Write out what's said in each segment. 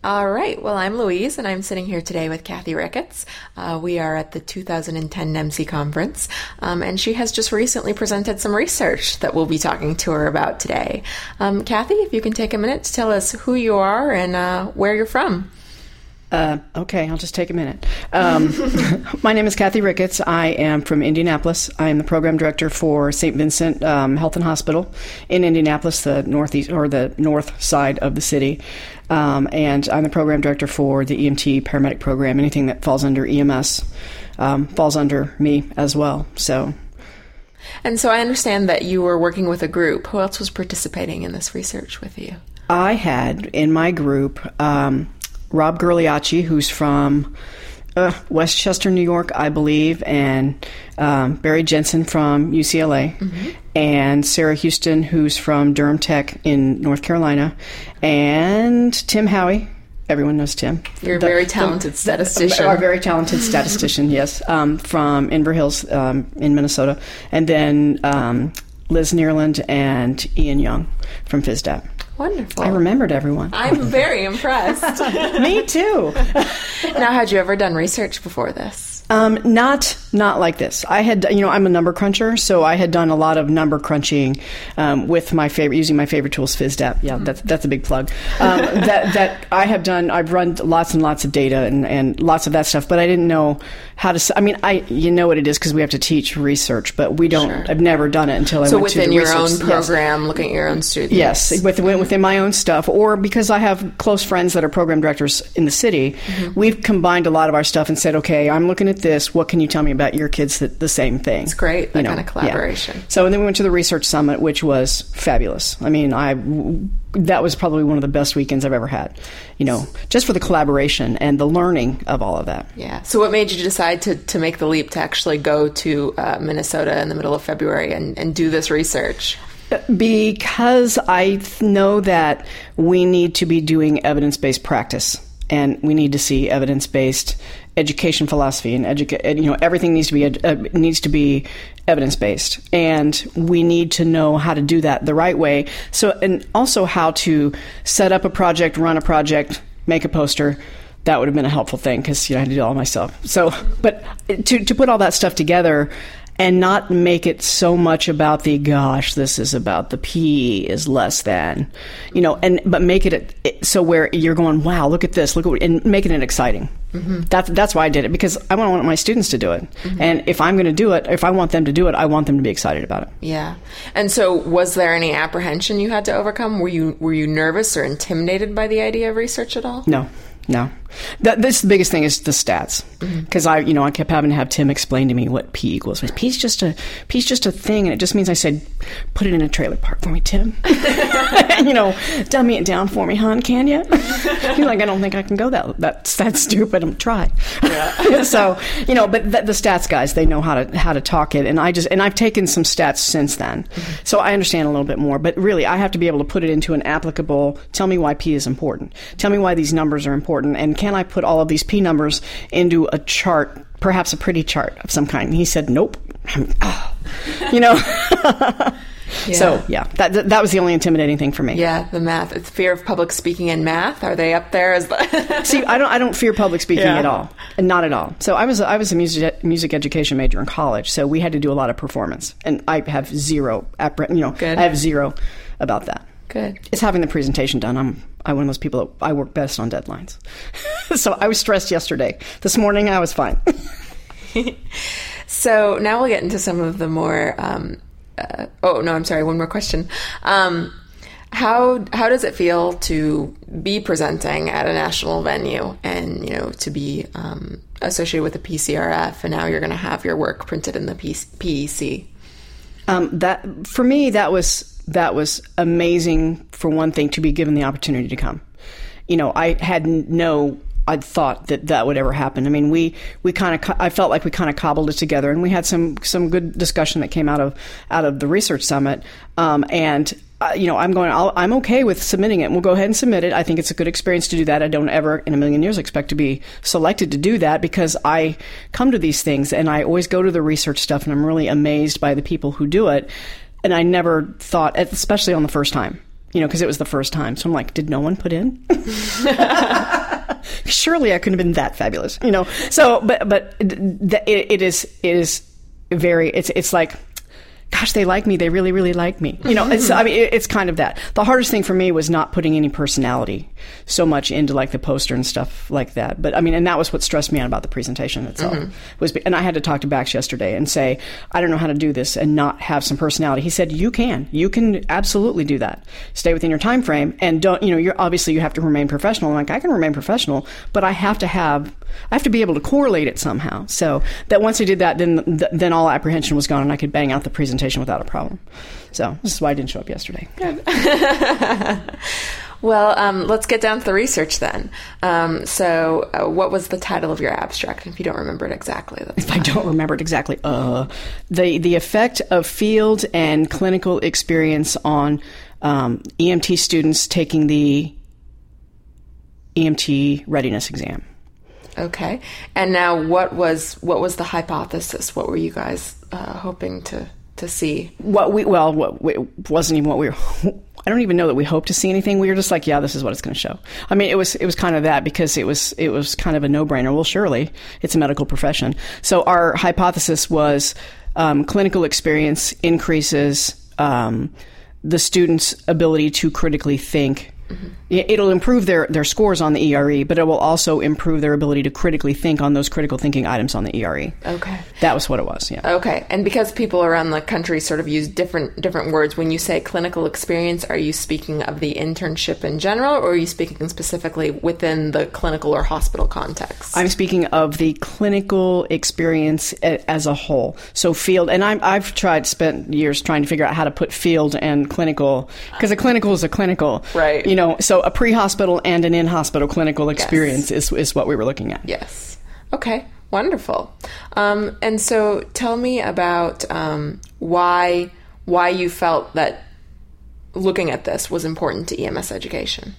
All right. Well, I'm Louise, and I'm sitting here today with Kathy Ricketts. We are at the 2010 NEMC conference, and she has just recently presented some research that we'll be talking to her about today. Kathy, if you can take a minute to tell us who you are and where you're from. Okay, I'll just take a minute. My name is Kathy Ricketts. I am from Indianapolis. I am the program director for St. Vincent Health and Hospital in Indianapolis, the northeast or the north side of the city. And I'm the program director for the EMT paramedic program. Anything that falls under EMS falls under me as well. And so I understand that you were working with a group. Who else was participating in this research with you? I had in my group Rob Gerliacci, who's from Westchester, New York, I believe, and Barry Jensen from UCLA, and Sarah Houston, who's from Durham Tech in North Carolina, and Tim Howie. Everyone knows Tim. You're a very talented statistician. Our very talented statistician, yes, from Inver Hills in Minnesota, and then Liz Neerland and Ian Young from FISDAP. Wonderful. I remembered everyone. I'm very impressed. Me too. Now, had you ever done research before this? Not like this. I had, I'm a number cruncher, so I had done a lot of number crunching with using my favorite tools, FISDAP. Yeah, that's a big plug. That I have done. I've run lots and lots of data and lots of that stuff, but I didn't know how to. You know what it is because we have to teach research, but we don't. Sure. I've never done it until I went to the research. So within your own program, yes. Looking at your own students. Yes, within my own stuff, or because I have close friends that are program directors in the city, we've combined a lot of our stuff and said, okay, I'm looking at this. What can you tell me about your kids? The same thing. It's great, that kind of collaboration. Yeah. So, and then we went to the research summit, which was fabulous. I mean, that was probably one of the best weekends I've ever had. Just for the collaboration and the learning of all of that. Yeah. So, what made you decide to make the leap to actually go to Minnesota in the middle of February and do this research? Because I know that we need to be doing evidence-based practice, and we need to see evidence-based education philosophy, and everything needs to be evidence-based, and we need to know how to do that the right way. So, and also how to set up a project, run a project, make a poster. That would have been a helpful thing because I had to do it all myself. So, but to put all that stuff together and not make it so much about this is about the P is less than, but make it so where you're going, wow, look at this, and making it exciting. That's why I did it, because I want my students to do it. And if I'm going to do it, if I want them to do it, I want them to be excited about it. Yeah. And so was there any apprehension you had to overcome? Were you nervous or intimidated by the idea of research at all? No. This the biggest thing is the stats, because I kept having to have Tim explain to me what P equals. P's just a thing, and it just means I said, put it in a trailer park for me, Tim. Dummy it down for me, hon, can you? You're like, I don't think I can go that's stupid. I'm try. Yeah. So but the stats guys, they know how to talk it, and I've taken some stats since then, so I understand a little bit more. But really, I have to be able to put it into an applicable. Tell me why P is important. Tell me why these numbers are important. And can I put all of these P numbers into a chart, perhaps a pretty chart of some kind? And he said, nope. Yeah. So, yeah, that was the only intimidating thing for me. Yeah, the math. It's fear of public speaking and math. Are they up there as See, I don't fear public speaking at all. Not at all. So I was a music education major in college, so we had to do a lot of performance. And I have zero, Good. I have zero about that. Good. It's having the presentation done. I'm one of those people that I work best on deadlines. So I was stressed yesterday. This morning I was fine. So now we'll get into some of the more... one more question. How does it feel to be presenting at a national venue and, to be associated with the PCRF, and now you're going to have your work printed in the PEC? That for me, that was amazing, for one thing, to be given the opportunity to come. I'd thought that would ever happen. I mean, I felt like we kind of cobbled it together, and we had some good discussion that came out of the research summit. I'm okay with submitting it. We'll go ahead and submit it. I think it's a good experience to do that. I don't ever in a million years expect to be selected to do that, because I come to these things and I always go to the research stuff, and I'm really amazed by the people who do it. And I never thought, especially on the first time, because it was the first time. So I'm like, did no one put in? surely I couldn't have been that fabulous, you know? So, but it is very, it's like, gosh, they like me. They really, really like me. You know, it's kind of that. The hardest thing for me was not putting any personality so much into like the poster and stuff like that. But I mean, and that was what stressed me out about the presentation itself. And I had to talk to Bax yesterday and say, I don't know how to do this and not have some personality. He said, you can absolutely do that. Stay within your time frame and don't, you know, you're obviously you have to remain professional. I'm like, I can remain professional, but I have to be able to correlate it somehow. So that once I did that, then all apprehension was gone and I could bang out the presentation without a problem. So this is why I didn't show up yesterday. Well, let's get down to the research then. So what was the title of your abstract? If you don't remember it exactly. That's fine. I don't remember it exactly. The effect of field and clinical experience on EMT students taking the EMT readiness exam. Okay. And now what was the hypothesis? What were you guys hoping to see? It wasn't even what we were. I don't even know that we hoped to see anything. We were just like, yeah, this is what it's going to show. I mean, it was kind of that because it was kind of a no-brainer. Well, surely it's a medical profession. So our hypothesis was clinical experience increases the student's ability to critically think. Mm-hmm. It'll improve their scores on the ERE, but it will also improve their ability to critically think on those critical thinking items on the ERE. Okay. That was what it was, yeah. Okay. And because people around the country sort of use different words, when you say clinical experience, are you speaking of the internship in general, or are you speaking specifically within the clinical or hospital context? I'm speaking of the clinical experience as a whole. So field, and I've spent years trying to figure out how to put field and clinical, because a clinical is a clinical. Right. You know, so a pre-hospital and an in-hospital clinical experience is what we were looking at. Yes. Okay. Wonderful. And so tell me about why you felt that looking at this was important to EMS education.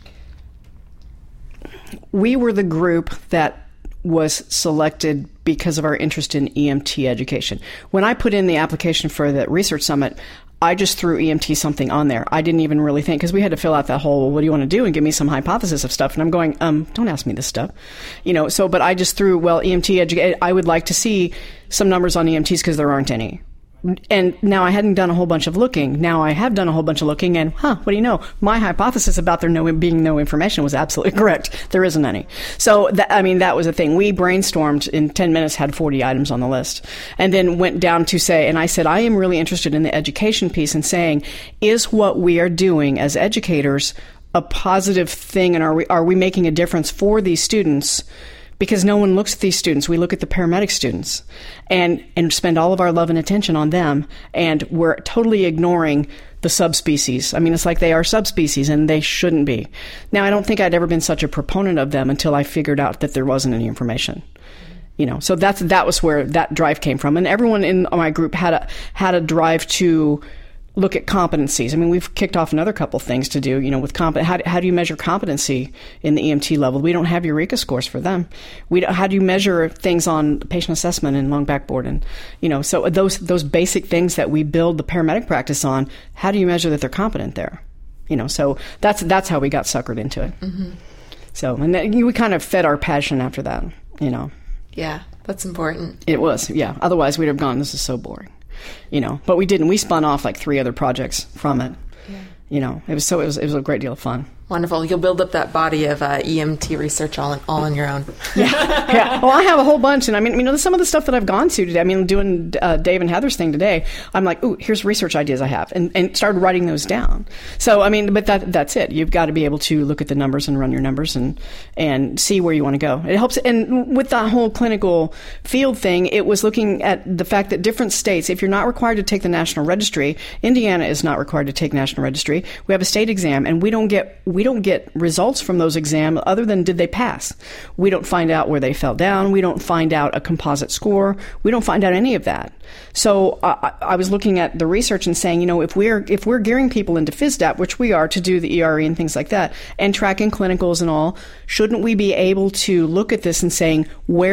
We were the group that was selected because of our interest in EMT education. When I put in the application for the research summit, I just threw EMT something on there. I didn't even really think, because we had to fill out that whole, what do you want to do, and give me some hypothesis of stuff. And I'm going, don't ask me this stuff. You know, so, but I just threw, EMT education, I would like to see some numbers on EMTs because there aren't any. And now I hadn't done a whole bunch of looking. Now I have done a whole bunch of looking, and what do you know? My hypothesis about there being no information was absolutely correct. There isn't any. So, that was a thing. We brainstormed in 10 minutes, had 40 items on the list, and then went down to say, and I said, I am really interested in the education piece and saying, is what we are doing as educators a positive thing, and are we making a difference for these students? Because no one looks at these students. We look at the paramedic students and spend all of our love and attention on them, and we're totally ignoring the subspecies. I mean, it's like they are subspecies, and they shouldn't be. Now, I don't think I'd ever been such a proponent of them until I figured out that there wasn't any information. You know, so that was where that drive came from. And everyone in my group had a drive to look at competencies. I mean, we've kicked off another couple things to do, you know, with how do you measure competency in the EMT level? We don't have Eureka scores for them. How do you measure things on patient assessment and long backboard? And, you know, so those basic things that we build the paramedic practice on, how do you measure that they're competent there? You know, so that's how we got suckered into it. Mm-hmm. So, and then we kind of fed our passion after that, you know. Yeah, that's important. It was, yeah. Otherwise, we'd have gone, this is so boring. You know, but we didn't. We spun off like 3 other projects from it. Yeah. You know, it was a great deal of fun. Wonderful. You'll build up that body of EMT research all on your own. Yeah. Well, I have a whole bunch. And I mean, you know, some of the stuff that I've gone to today, I mean, doing Dave and Heather's thing today, I'm like, ooh, here's research ideas I have. And started writing those down. So, I mean, but that's it. You've got to be able to look at the numbers and run your numbers and see where you want to go. It helps. And with that whole clinical field thing, it was looking at the fact that different states, if you're not required to take the national registry, Indiana is not required to take national registry. We have a state exam, and we don't get results from those exams other than did they pass. We don't find out where they fell down. We don't find out a composite score. We don't find out any of that. So I was looking at the research and saying, you know, if we're gearing people into FSDAP, which we are, to do the ERE and things like that, and tracking clinicals and all, shouldn't we be able to look at this and saying,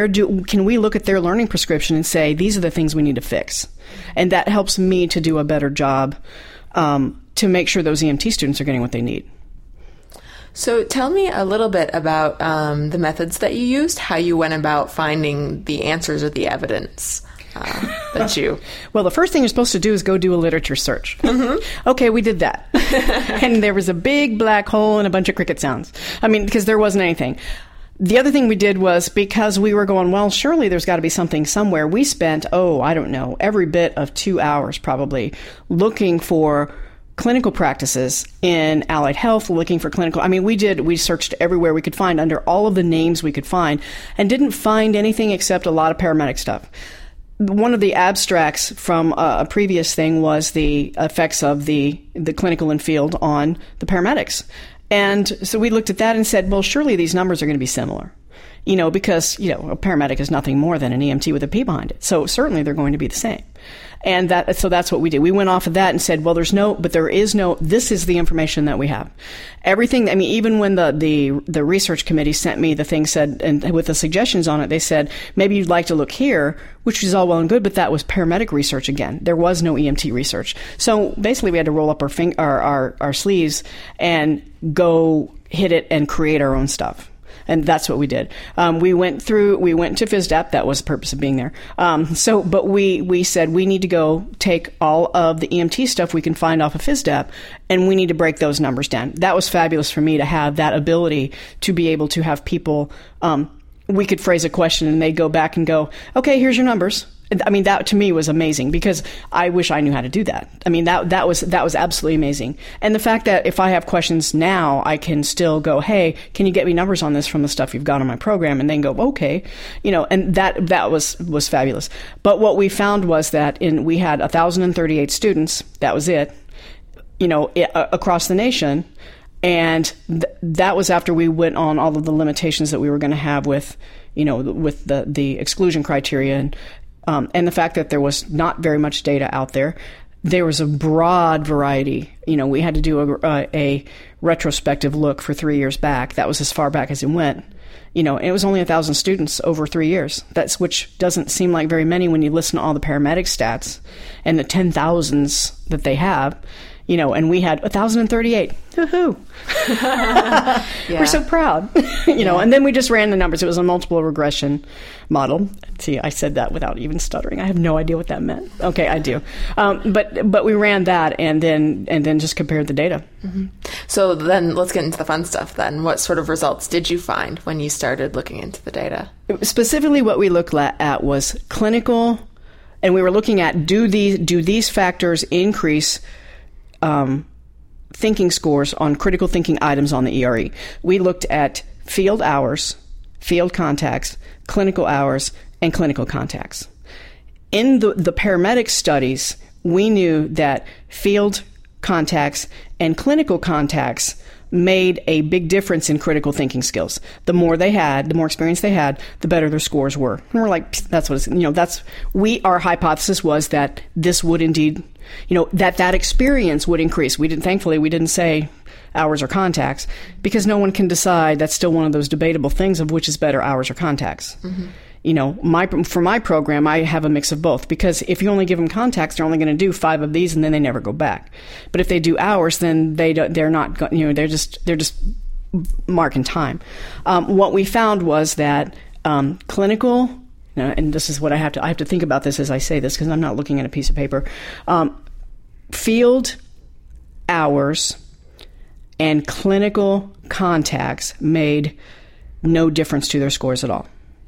can we look at their learning prescription and say, these are the things we need to fix? And that helps me to do a better job to make sure those EMT students are getting what they need. So tell me a little bit about the methods that you used, how you went about finding the answers or the evidence that you... Well, the first thing you're supposed to do is go do a literature search. Mm-hmm. Okay, we did that. And there was a big black hole and a bunch of cricket sounds. I mean, because there wasn't anything. The other thing we did was, because we were going, well, surely there's got to be something somewhere, we spent, I don't know, every bit of 2 hours probably looking for clinical practices in allied health, looking for clinical... I mean, we searched everywhere we could find under all of the names we could find and didn't find anything except a lot of paramedic stuff. One of the abstracts from a previous thing was the effects of the clinical and field on the paramedics. And so we looked at that and said, well, surely these numbers are going to be similar, because, a paramedic is nothing more than an EMT with a P behind it. So certainly they're going to be the same. And so that's what we did. We went off of that and said, well, this is the information that we have. Everything, I mean, even when the research committee sent me the thing and with the suggestions on it, they said, maybe you'd like to look here, which is all well and good, but that was paramedic research again. There was no EMT research. So basically we had to roll up our sleeves and go hit it and create our own stuff. And that's what we did. We went to FISDAP. That was the purpose of being there. But we said we need to go take all of the EMT stuff we can find off of FISDAP, and we need to break those numbers down. That was fabulous for me to have that ability to be able to have people, we could phrase a question and they'd go back and go, okay, here's your numbers. I mean, that to me was amazing because I wish I knew how to do that. I mean, that was absolutely amazing. And the fact that if I have questions now, I can still go, hey, can you get me numbers on this from the stuff you've got on my program? And then go, okay, and that was fabulous. But what we found was that we had 1,038 students. That was it, across the nation. And that was after we went on all of the limitations that we were going to have with the exclusion criteria and the fact that there was not very much data out there. There was a broad variety. We had to do a retrospective look for 3 years back. That was as far back as it went. And it was only 1,000 students over 3 years. Which doesn't seem like very many when you listen to all the paramedic stats and the 10,000s that they have. And we had 1,038. Woohoo! Yeah. We're so proud. And then we just ran the numbers. It was a multiple regression model. See, I said that without even stuttering. I have no idea what that meant. Okay, I do. But we ran that and then just compared the data. Mm-hmm. So then let's get into the fun stuff then. What sort of results did you find when you started looking into the data? Specifically, what we looked at was clinical, and we were looking at do these factors increase thinking scores on critical thinking items on the ERE. We looked at field hours, field contacts, clinical hours, and clinical contacts. In the paramedic studies, we knew that field contacts and clinical contacts made a big difference in critical thinking skills. The more they had, the more experience they had, the better their scores were. And we're like, that's what it's, our hypothesis was that this would indeed, that experience would increase. Thankfully, we didn't say hours or contacts because no one can decide. That's still one of those debatable things of which is better, hours or contacts. Mm-hmm. For my program, I have a mix of both because if you only give them contacts, they're only going to do 5 of these and then they never go back. But if they do hours, then they're not, they're just marking time. What we found was that clinical, and this is what I have to think about this as I say this because I'm not looking at a piece of paper. Field hours and clinical contacts made no difference to their scores at all.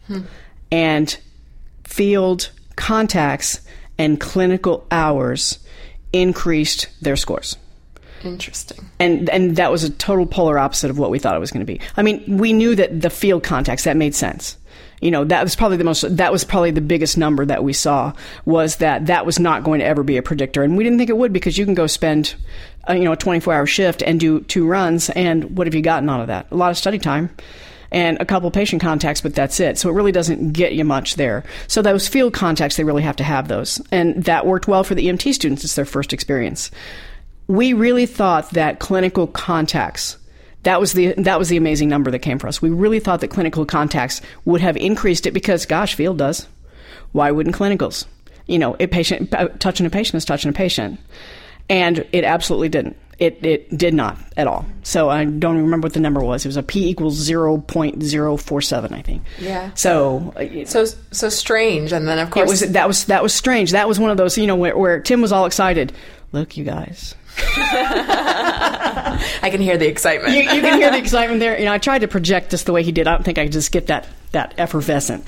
And field contacts and clinical hours increased their scores. Interesting. And that was a total polar opposite of what we thought it was going to be. I mean, we knew that the field contacts, that made sense. That was probably the biggest number that we saw was that was not going to ever be a predictor. And we didn't think it would because you can go spend, a 24-hour shift and do 2 runs. And what have you gotten out of that? A lot of study time and a couple patient contacts, but that's it. So it really doesn't get you much there. So those field contacts, they really have to have those. And that worked well for the EMT students. It's their first experience. We really thought that clinical contacts, that was the amazing number that came for us. We really thought that clinical contacts would have increased it because, gosh, field does. Why wouldn't clinicals? Touching a patient is touching a patient. And it absolutely didn't. It did not at all. So I don't remember what the number was. It was a P equals 0.047, I think. Yeah. So strange. And then of course that was strange. That was one of those, where Tim was all excited. Look, you guys. I can hear the excitement. You can hear the excitement there. I tried to project just the way he did. I don't think I could just get that effervescent.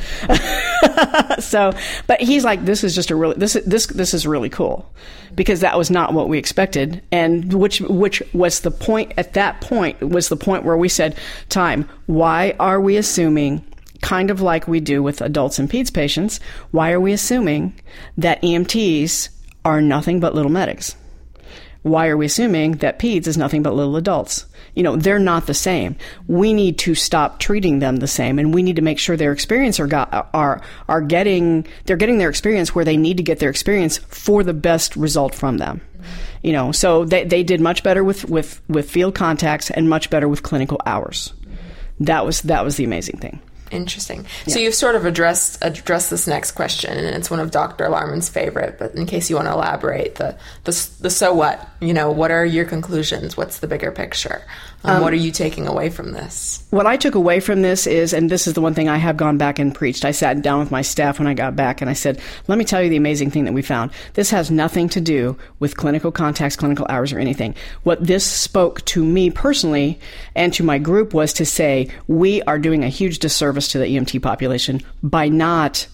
So, but he's like, this is just this is really cool, because that was not what we expected, and which was the point. At that point was the point where we said, time. Why are we assuming, kind of like we do with adults and peds patients, why are we assuming that EMTs are nothing but little medics? Why are we assuming that peds is nothing but little adults? They're not the same. We need to stop treating them the same, and we need to make sure their experience they're getting their experience where they need to get their experience for the best result from them. So they did much better with field contacts and much better with clinical hours. That was the amazing thing. Interesting. Yeah. So you've sort of addressed this next question, and it's one of Dr. Larman's favorite, but in case you want to elaborate, the so what? What are your conclusions? What's the bigger picture? What are you taking away from this? What I took away from this is, and this is the one thing I have gone back and preached, I sat down with my staff when I got back and I said, let me tell you the amazing thing that we found. This has nothing to do with clinical contacts, clinical hours, or anything. What this spoke to me personally and to my group was to say, we are doing a huge disservice to the EMT population by not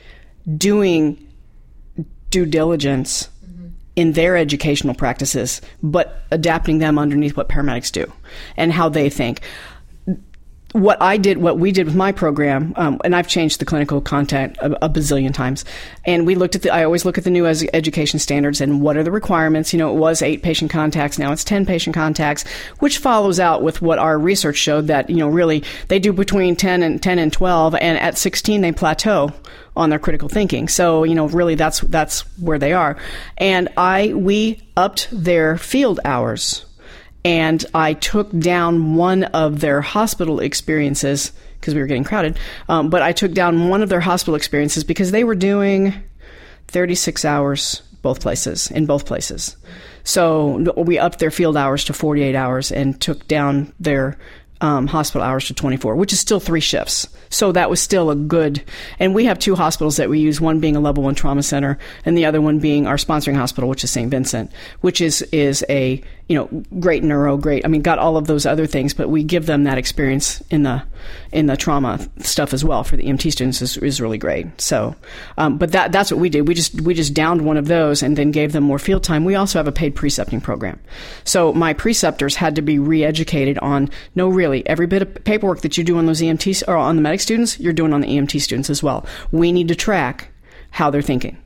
doing due diligence in their educational practices, but adapting them underneath what paramedics do and how they think. What we did with my program, and I've changed the clinical content a bazillion times, and we looked at I always look at the new education standards and what are the requirements. It was 8 patient contacts, now it's 10 patient contacts, which follows out with what our research showed that, really they do between 10 and 12, and at 16 they plateau on their critical thinking. So, really that's where they are. And we upped their field hours. And I took down one of their hospital experiences because we were getting crowded. But I took down one of their hospital experiences because they were doing 36 hours in both places. So we upped their field hours to 48 hours and took down their hospital hours to 24, which is still 3 shifts. So that was still a good, and we have 2 hospitals that we use, one being a level 1 trauma center and the other one being our sponsoring hospital, which is St. Vincent, which is a, great neuro, got all of those other things, but we give them that experience in the trauma stuff as well for the EMT students is really great. So, but that's what we did. We just downed one of those and then gave them more field time. We also have a paid precepting program. So my preceptors had to be re-educated on, no, really, every bit of paperwork that you do on those EMTs or on the medic students, you're doing on the EMT students as well. We need to track how they're thinking.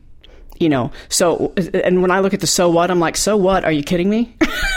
So, and when I look at the so what, I'm like, so what? Are you kidding me?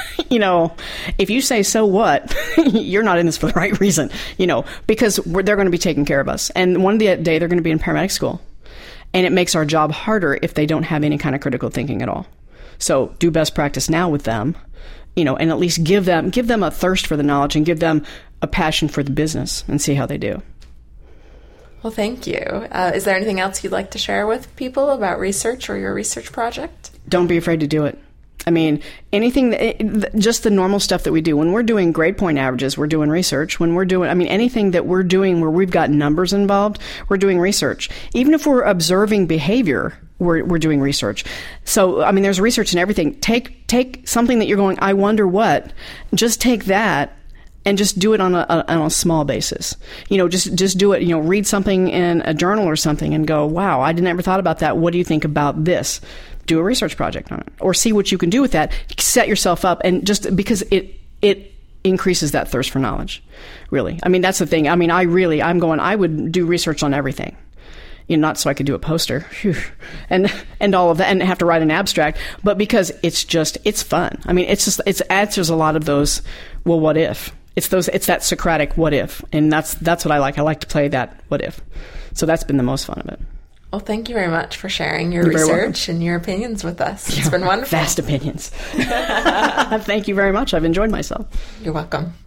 If you say so what, you're not in this for the right reason, because they're going to be taking care of us. And one day they're going to be in paramedic school. And it makes our job harder if they don't have any kind of critical thinking at all. So do best practice now with them, and at least give them a thirst for the knowledge and give them a passion for the business and see how they do. Well, thank you. Is there anything else you'd like to share with people about research or your research project? Don't be afraid to do it. Anything, just the normal stuff that we do. When we're doing grade point averages, we're doing research. When we're doing, anything that we're doing where we've got numbers involved, we're doing research. Even if we're observing behavior, we're doing research. So, there's research in everything. Take something that you're going, I wonder what, just take that and just do it on a small basis. Just do it, read something in a journal or something and go, wow, I never thought about that. What do you think about this? Do a research project on it or see what you can do with that. Set yourself up, and just because it increases that thirst for knowledge, really. That's the thing. I would do research on everything. Not so I could do a poster and all of that and have to write an abstract, but because it's fun. It answers a lot of those, well, what if? It's that Socratic what if. And that's what I like. I like to play that what if. So that's been the most fun of it. Well, thank you very much for sharing your research and your opinions with us. It's been wonderful. Vast opinions. Thank you very much. I've enjoyed myself. You're welcome.